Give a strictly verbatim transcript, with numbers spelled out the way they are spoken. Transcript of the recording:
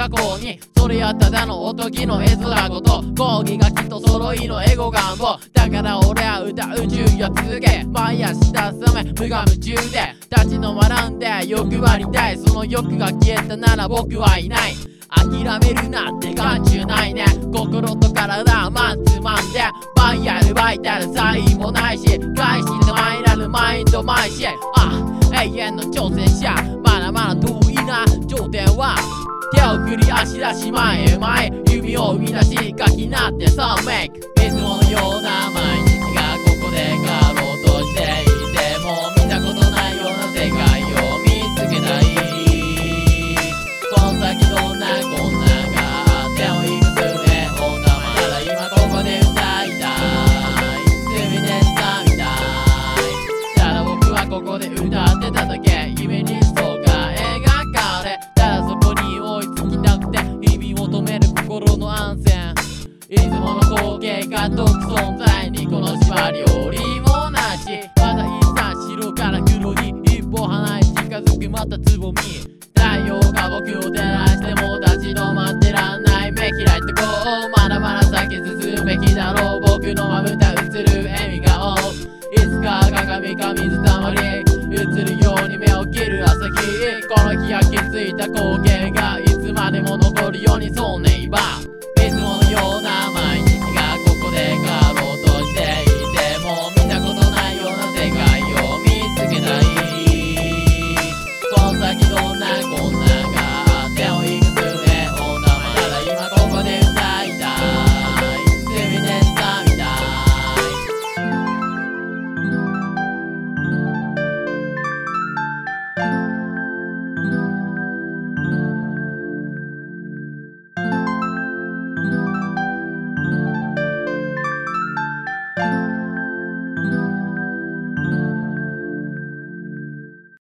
がこうにそれやただのおとぎの絵面ごと講義がきっと揃いのエゴ願望だから俺は歌う宇宙よ続け毎朝したさめ無我夢中で立ち止まらんで欲張りたいその欲が消えたなら僕はいない諦めるなんて眼中ないね心と体マンツーマンで毎夜バイタル差異もないし返しのマイナルマインドマイシあ永遠の挑戦者まだまだ遠いな頂点は手を振り足出し前へ前へ指を生み出し書きなってさあメイクいつものような毎日がここで変わろうとしていても見たことないような世界を見つけたいこの先どんな困難があってもいくつへほんだまだ今ここで歌いたい全て掴みたいただ僕はここで歌ってただけ夢にそうが描かれただそこに追いつきたくて日々求める心の安全いつもの光景が解く存在にこの縛りよりもなしまだ一旦白から黒に一歩離れ近づくまたつぼみ太陽が僕を照らしても立ち止まってらんない目開いてこうまだまだ先進むべきだろう僕のまぶた映る笑み顔いつか鏡か水たまり映るように目を切る朝日この日焼き付いた光景がいつまでも残るようにそうねば